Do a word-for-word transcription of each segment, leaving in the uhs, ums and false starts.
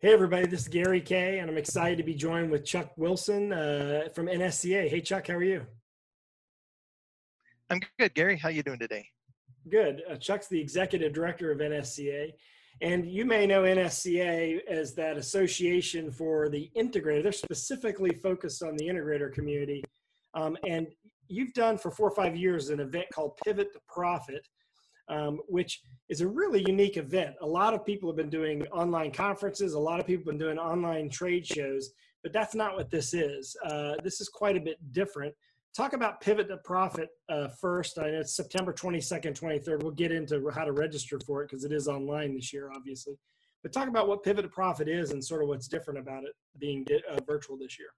Hey everybody, this is Gary Kay, and I'm excited to be joined with Chuck Wilson uh, from N S C A. Hey Chuck, how are you? I'm good, Gary. How you doing today? Good. Uh, Chuck's the executive director of N S C A, and you may know N S C A as that association for the integrator. They're specifically focused on the integrator community, um, and you've done for four or five years an event called Pivot to Profit, um, which is a really unique event. A lot of people have been doing online conferences, a lot of people have been doing online trade shows, but that's not what this is. Uh, this is quite a bit different. Talk about Pivot to Profit uh, first. I know it's September twenty-second, twenty-third. We'll get into how to register for it because it is online this year, obviously. But talk about what Pivot to Profit is and sort of what's different about it being uh, virtual this year.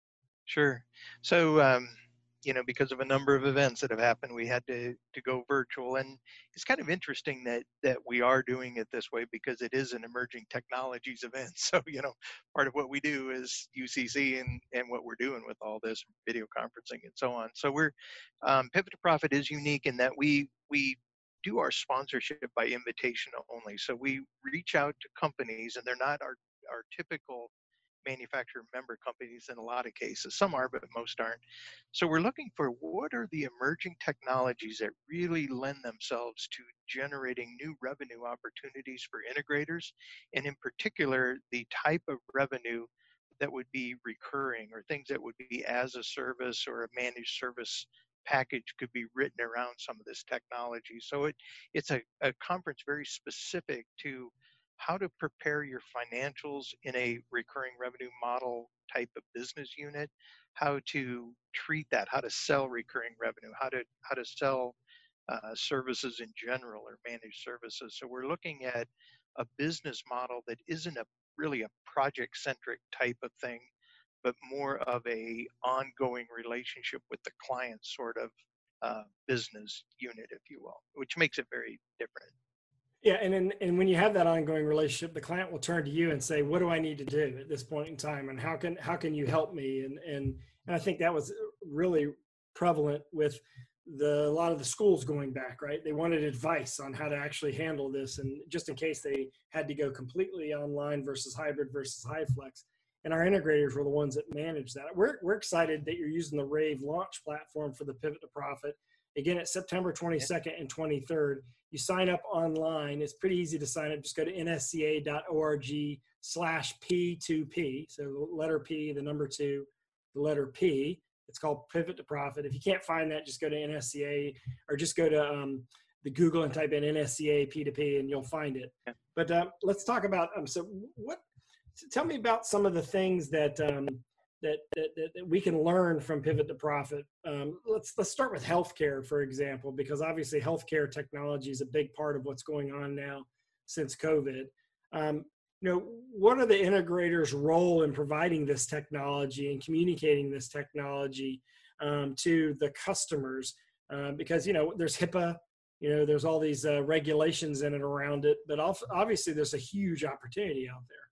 Sure. So, um, you know, because of a number of events that have happened, we had to to go virtual, and it's kind of interesting that that we are doing it this way because it is an emerging technologies event. So, you know, part of what we do is U C C and and what we're doing with all this video conferencing and so on. So, we're um, Pivot to Profit is unique in that we we do our sponsorship by invitation only. So we reach out to companies, and they're not our our typical manufacturer member companies in a lot of cases. Some are, but most aren't. So we're looking for what are the emerging technologies that really lend themselves to generating new revenue opportunities for integrators, and in particular, the type of revenue that would be recurring or things that would be as a service or a managed service package could be written around some of this technology. So it it's a, a conference very specific to how to prepare your financials in a recurring revenue model type of business unit, how to treat that, how to sell recurring revenue, how to how to sell uh, services in general or managed services. So we're looking at a business model that isn't a really a project centric type of thing, but more of a ongoing relationship with the client sort of uh, business unit, if you will, which makes it very different. Yeah, and then and when you have that ongoing relationship, the client will turn to you and say, "What do I need to do at this point in time, and how can how can you help me?" And and and I think that was really prevalent with the a lot of the schools going back, right? They wanted advice on how to actually handle this, and just in case they had to go completely online versus hybrid versus high flex. And our integrators were the ones that managed that. We're we're excited that you're using the Rave launch platform for the Pivot to Profit. Again, it's September Yeah. twenty-second and twenty-third. You sign up online. It's pretty easy to sign up. Just go to nsca.org slash P2P. So letter P, the number two, the letter P. It's called Pivot to Profit. If you can't find that, just go to N S C A or just go to um, the Google and type in N S C A P two P and you'll find it. Yeah. But um, let's talk about, um, so what, tell me about some of the things that, um, that, that, that we can learn from Pivot to Profit. Um, let's let's start with healthcare, for example, because obviously healthcare technology is a big part of what's going on now since COVID. Um, you know, what are the integrators' role in providing this technology and communicating this technology um, to the customers? Uh, because you know, there's HIPAA, you know, there's all these uh, regulations in and around it, but obviously there's a huge opportunity out there.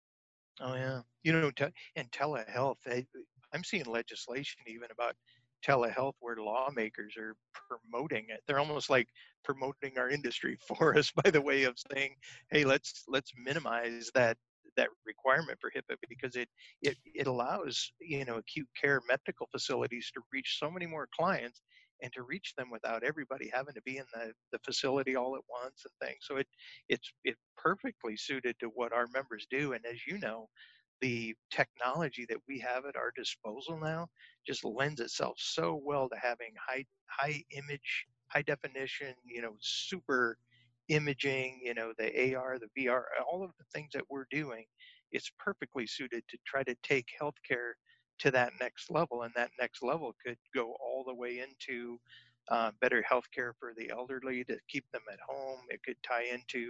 Oh yeah, you know, te- and telehealth. I, I'm seeing legislation even about telehealth where lawmakers are promoting it. They're almost like promoting our industry for us by the way of saying, "Hey, let's let's minimize that that requirement for HIPAA because it it it allows you know acute care medical facilities to reach so many more clients." And to reach them without everybody having to be in the, the facility all at once and things. So it it's it perfectly suited to what our members do. And as you know, the technology that we have at our disposal now just lends itself so well to having high high image, high definition, you know, super imaging, you know, the A R, the V R, all of the things that we're doing. It's perfectly suited to try to take healthcare to that next level, and that next level could go all the way into uh, better healthcare for the elderly to keep them at home. It could tie into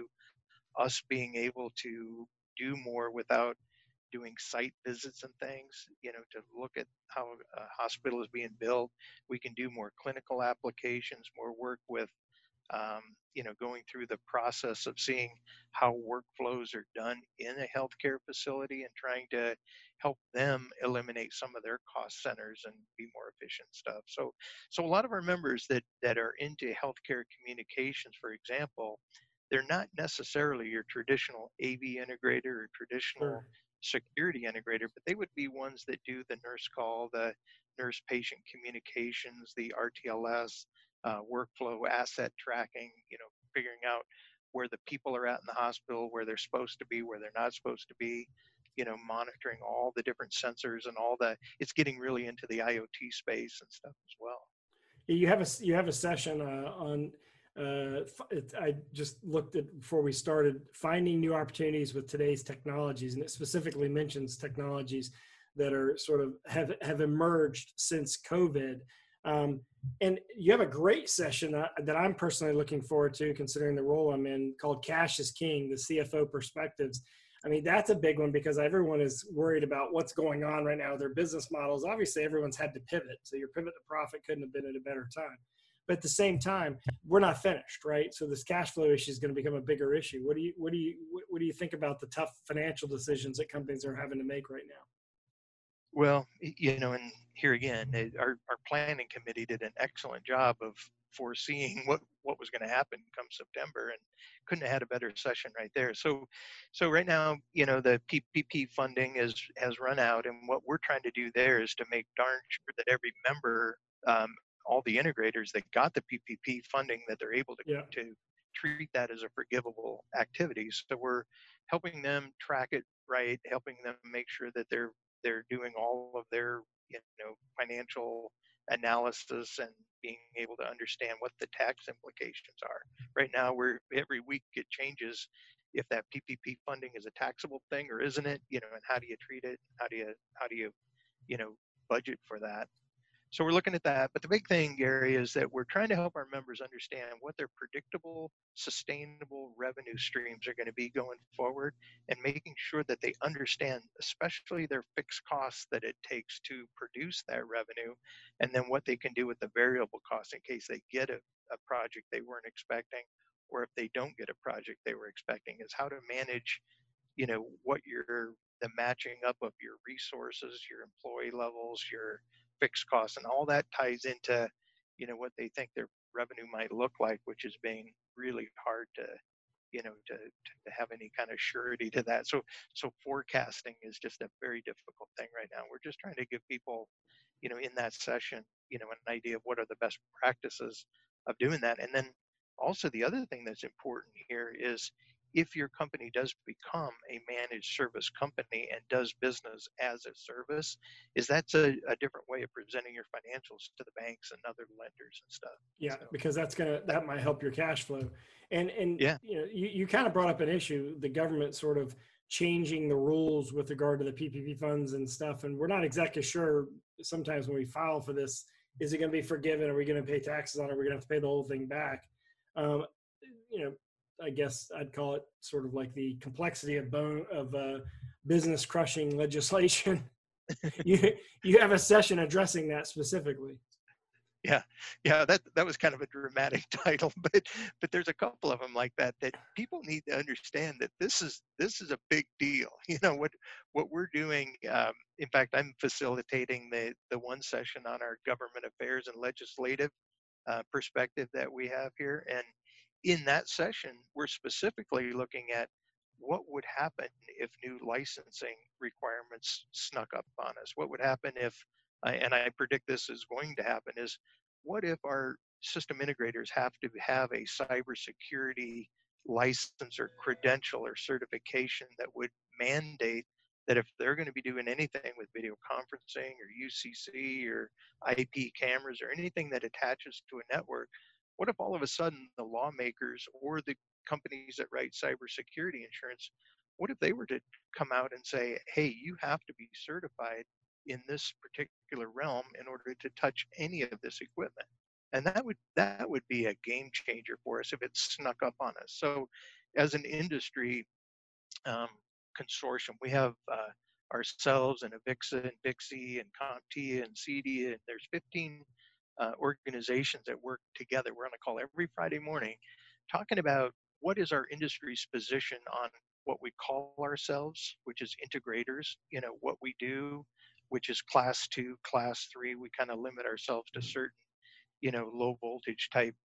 us being able to do more without doing site visits and things, you know, to look at how a hospital is being built. We can do more clinical applications, more work with, um, you know, going through the process of seeing how workflows are done in a healthcare facility and trying to help them eliminate some of their cost centers and be more efficient stuff. So, so a lot of our members that that are into healthcare communications, for example, they're not necessarily your traditional A V integrator or traditional Sure. security integrator, but they would be ones that do the nurse call, the nurse patient communications, the R T L S, uh, workflow asset tracking, you know, figuring out where the people are at in the hospital, where they're supposed to be, where they're not supposed to be, you know, monitoring all the different sensors and all the, it's getting really into the I O T space and stuff as well. You have a you have a session uh, on. Uh, it, I just looked at before we started finding new opportunities with today's technologies, and it specifically mentions technologies that are sort of have have emerged since COVID. Um, and you have a great session that, that I'm personally looking forward to, considering the role I'm in, called "Cash is King: The C F O Perspectives." I mean, that's a big one because everyone is worried about what's going on right now with their business models. Obviously, everyone's had to pivot. So your pivot to profit couldn't have been at a better time. But at the same time, we're not finished, right? So this cash flow issue is going to become a bigger issue. What do you what do you what do you think about the tough financial decisions that companies are having to make right now? Well, you know, and here again, it, our, our planning committee did an excellent job of foreseeing what, what was going to happen come September, and couldn't have had a better session right there. So, so right now, you know, the P P P funding is has run out, and what we're trying to do there is to make darn sure that every member, um, all the integrators that got the P P P funding, that they're able to Yeah. to treat that as a forgivable activity. So we're helping them track it right, helping them make sure that they're they're doing all of their, you know, financial analysis and being able to understand what the tax implications are. Right now, we're every week it changes if that P P P funding is a taxable thing or isn't it, you know, and how do you treat it? How do you how do you, you know, budget for that? So we're looking at that. But the big thing, Gary, is that we're trying to help our members understand what their predictable, sustainable revenue streams are going to be going forward, and making sure that they understand, especially their fixed costs that it takes to produce that revenue, and then what they can do with the variable costs in case they get a, a project they weren't expecting, or if they don't get a project they were expecting, is how to manage, you know, what your the matching up of your resources, your employee levels, your fixed costs, and all that ties into, you know, what they think their revenue might look like, which is being really hard to, you know, to, to have any kind of surety to that. So, so forecasting is just a very difficult thing right now. We're just trying to give people, you know, in that session, you know, an idea of what are the best practices of doing that. And then also the other thing that's important here is, if your company does become a managed service company and does business as a service, is that's a, a different way of presenting your financials to the banks and other lenders and stuff. Yeah, So because that's gonna that might help your cash flow. And and yeah, you know, you, you kind of brought up an issue, the government sort of changing the rules with regard to the P P P funds and stuff. And we're not exactly sure sometimes when we file for this, is it gonna be forgiven? Are we gonna pay taxes on it? Are we gonna have to pay the whole thing back? Um, you know, I guess I'd call it sort of like the complexity of bone of uh, business crushing legislation. you you have a session addressing that specifically. yeah, yeah. That that was kind of a dramatic title, but but there's a couple of them like that that people need to understand that this is this is a big deal. You know what what we're doing. Um, in fact, I'm facilitating the the one session on our government affairs and legislative uh, perspective that we have here. And in that session, we're specifically looking at what would happen if new licensing requirements snuck up on us. What would happen if, uh, and I predict this is going to happen, is what if our system integrators have to have a cybersecurity license or credential or certification that would mandate that if they're going to be doing anything with video conferencing or U C C or I P cameras or anything that attaches to a network, what if all of a sudden the lawmakers or the companies that write cybersecurity insurance, what if they were to come out and say, hey, you have to be certified in this particular realm in order to touch any of this equipment? And that would that would be a game changer for us if it snuck up on us. So as an industry, um, consortium. We have uh, ourselves and Avixa and Bixi and CompTIA and C D, and there's fifteen uh, organizations that work together. We're on a call every Friday morning talking about what is our industry's position on what we call ourselves, which is integrators, you know, what we do, which is class two, class three. We kind of limit ourselves to certain, you know, low voltage type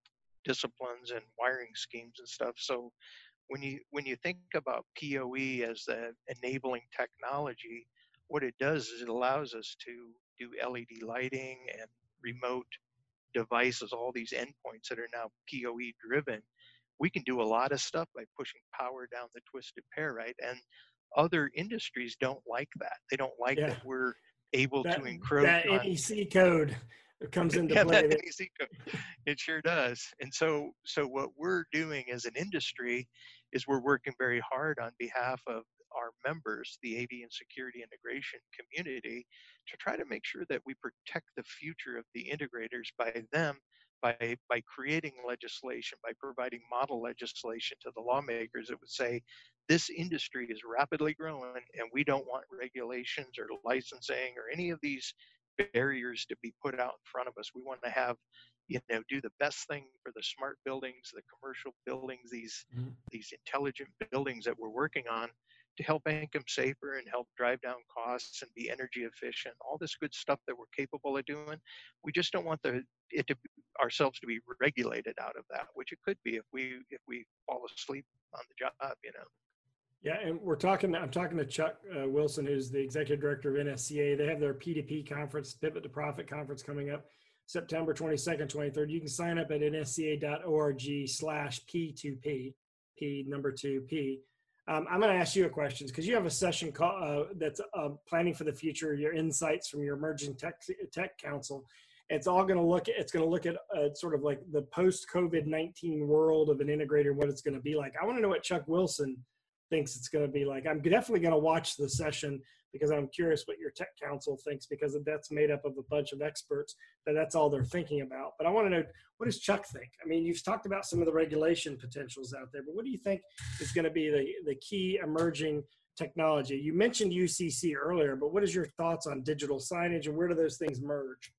disciplines and wiring schemes and stuff. So when you when you think about P O E as the enabling technology, what it does is it allows us to do L E D lighting and remote devices, all these endpoints that are now P O E driven. We can do a lot of stuff by pushing power down the twisted pair, right? And other industries don't like that. They don't like Yeah. that we're able That to encroach that on N E C code comes into yeah, that play there. N E C code. It sure does. And so so what we're doing as an industry is we're working very hard on behalf of our members, the A V and security integration community, to try to make sure that we protect the future of the integrators by them by by creating legislation, by providing model legislation to the lawmakers that would say this industry is rapidly growing and we don't want regulations or licensing or any of these barriers to be put out in front of us. We want to have, you know, do the best thing for the smart buildings, the commercial buildings, these Mhm. these intelligent buildings that we're working on to help make them safer and help drive down costs and be energy efficient. All this good stuff that we're capable of doing. We just don't want the it to ourselves to be regulated out of that, which it could be if we if we fall asleep on the job, you know. Yeah, and we're talking. I'm talking to Chuck uh, Wilson, who's the executive director of N S C A. They have their P two P conference, Pivot to Profit conference, coming up September twenty-second, twenty-third. You can sign up at N S C A dot org slash P two P, P number two P. Um, I'm going to ask you a question because you have a session call, uh, that's uh, planning for the future. Your insights from your emerging tech tech council. It's all going to look. It's going to look at uh, sort of like the post COVID nineteen world of an integrator and what it's going to be like. I want to know what Chuck Wilson thinks it's going to be like. I'm definitely going to watch the session because I'm curious what your tech council thinks, because that's made up of a bunch of experts that that's all they're thinking about. But I want to know, what does Chuck think? I mean, you've talked about some of the regulation potentials out there, but what do you think is going to be the, the key emerging technology? You mentioned U C C earlier, but what is your thoughts on digital signage and where do those things merge?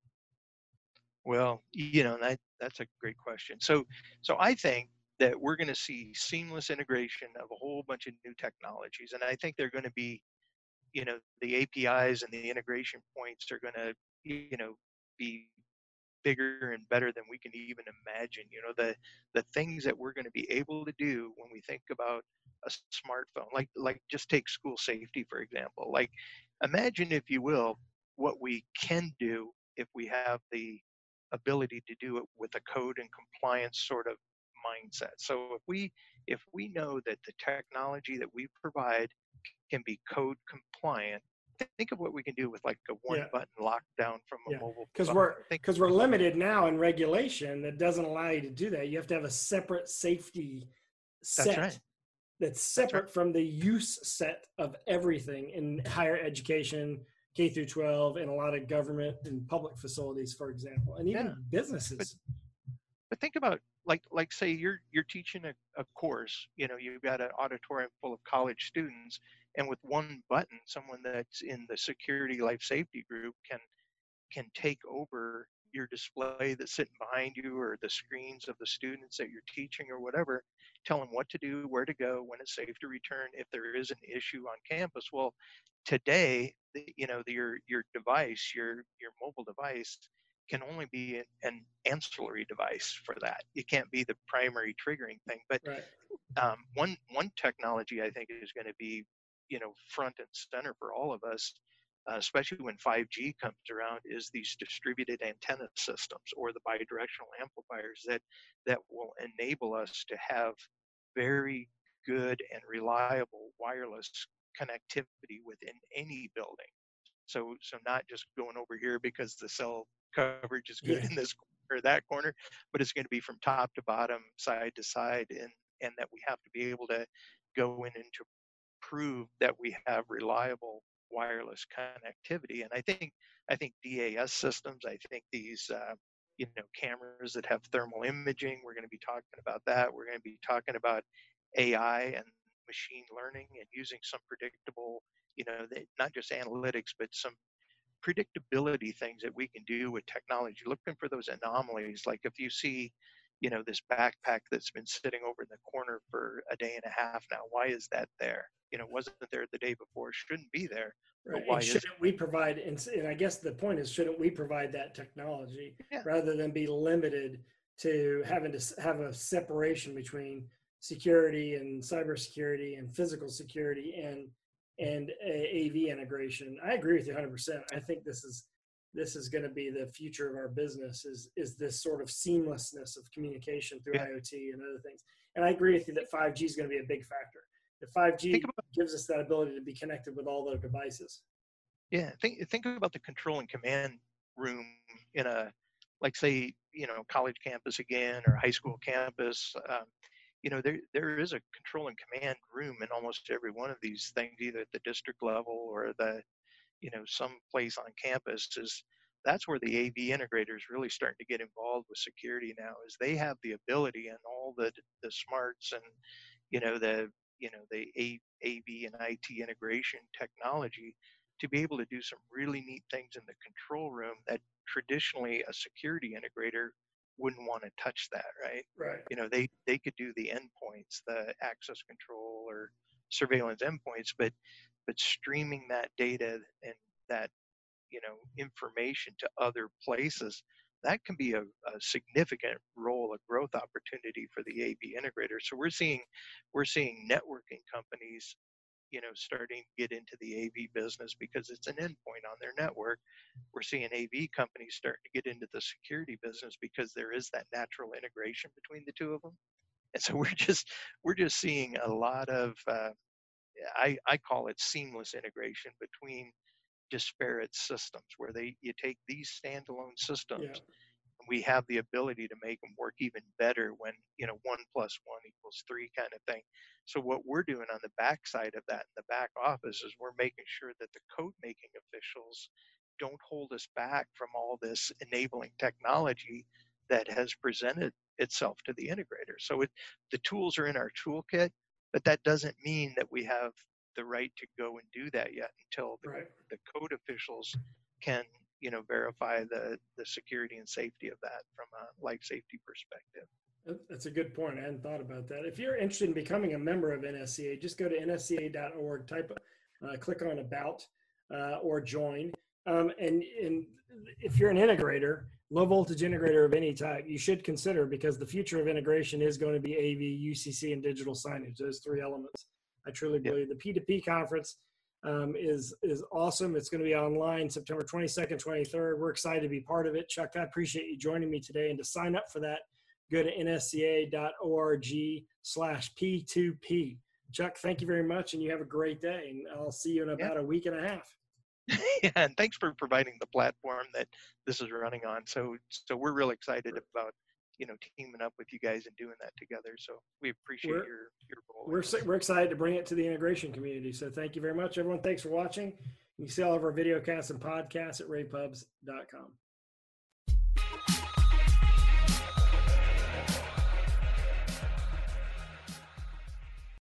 Well, you know, that that's a great question. So so I think that we're going to see seamless integration of a whole bunch of new technologies. And I think they're going to be, you know, the A P Is and the integration points are going to, you know, be bigger and better than we can even imagine. You know, the the things that we're going to be able to do when we think about a smartphone, like like just take school safety, for example. Like imagine, if you will, what we can do if we have the ability to do it with a code and compliance sort of mindset. So if we if we know that the technology that we provide can be code compliant, think of what we can do with like a one Yeah. button lockdown from a Yeah, mobile because phone. we're Think, because we're limited now in regulation that doesn't allow you to do that. You have to have a separate safety that's right. set that's That's right. separate from the use set of everything in higher education, K through twelve, and a lot of government and public facilities, for example, and even Yeah. businesses. But but think about, like like say you're you're teaching a, a course, you know, you've got an auditorium full of college students, and with one button, someone that's in the security life safety group can can take over your display that's sitting behind you, or the screens of the students that you're teaching or whatever, tell them what to do, where to go, when it's safe to return if there is an issue on campus. Well, today, the, you know, the, your your device, your your mobile device can only be an, an ancillary device for that. It can't be the primary triggering thing. But Right. um, one one technology I think is going to be, you know, front and center for all of us, uh, especially when five G comes around, is these distributed antenna systems or the bidirectional amplifiers that that will enable us to have very good and reliable wireless connectivity within any building. So so not just going over here because the cell coverage is good Yeah. in this corner or that corner, but it's going to be from top to bottom, side to side, and and that we have to be able to go in and to prove that we have reliable wireless connectivity. And I think I think D A S systems, I think these uh, you know, cameras that have thermal imaging, we're going to be talking about that. We're going to be talking about A I and machine learning and using some predictable, you know, not just analytics, but some predictability things that we can do with technology, looking for those anomalies. Like if you see, you know, this backpack that's been sitting over in the corner for a day and a half now, why is that there? You know, wasn't there the day before, shouldn't be there, but Right. why And is it? shouldn't we provide, and, and I guess the point is, shouldn't we provide that technology Yeah, rather than be limited to having to s- have a separation between security and cybersecurity and physical security and and a- AV integration. I agree with you one hundred percent. I think this is this is going to be the future of our business is is this sort of seamlessness of communication through Yeah. IoT and other things. And I agree with you that five G is going to be a big factor. The five Think G about gives us that ability to be connected with all the devices. yeah, think think about the control and command room in a like say, you know, college campus again or high school campus. Um, you know, there there is a control and command room in almost every one of these things, either at the district level or the, you know, some place on campus is that's where the A V integrators really starting to get involved with security now is they have the ability and all the the smarts and you know the you know the A, AV and I T integration technology to be able to do some really neat things in the control room that traditionally a security integrator wouldn't want to touch that, right? Right. You know, they they could do the endpoints, the access control or surveillance endpoints, but but streaming that data and that you know information to other places that can be a, a significant role, a growth opportunity for the A V integrator. So we're seeing we're seeing networking companies you know starting to get into the A V business because it's an endpoint on their network. We're seeing A V companies starting to get into the security business because there is that natural integration between the two of them. And so we're just we're just seeing a lot of uh, I, I call it seamless integration between disparate systems where they you take these standalone systems Yeah. and we have the ability to make them work even better when you know one plus one equals three kind of thing. So what we're doing on the back side of that in the back office is we're making sure that the code making officials don't hold us back from all this enabling technology that has presented itself to the integrator. So it, the tools are in our toolkit, but that doesn't mean that we have the right to go and do that yet until the, Right. the code officials can you know verify the the security and safety of that from a life safety perspective. That's a good point. I hadn't thought about that. If you're interested in becoming a member of N S C A, just go to N S C A dot org, type, uh, click on About uh, or Join. Um, and, and if you're an integrator, low voltage integrator of any type, you should consider because the future of integration is going to be A V, U C C, and digital signage. Those three elements. I truly Yeah. believe the P two P conference um, is is awesome. It's going to be online September twenty-second, twenty-third. We're excited to be part of it. Chuck, I appreciate you joining me today. And to sign up for that, go to N S C A dot org slash P two P. Chuck, thank you very much, and you have a great day. And I'll see you in about Yeah. a week and a half. Yeah, and thanks for providing the platform that this is running on. So so we're really excited about you know teaming up with you guys and doing that together. So we appreciate We're, your your role. we're, we're excited to bring it to the integration community. So thank you very much, everyone. Thanks for watching. You can see all of our video casts and podcasts at ray pubs dot com.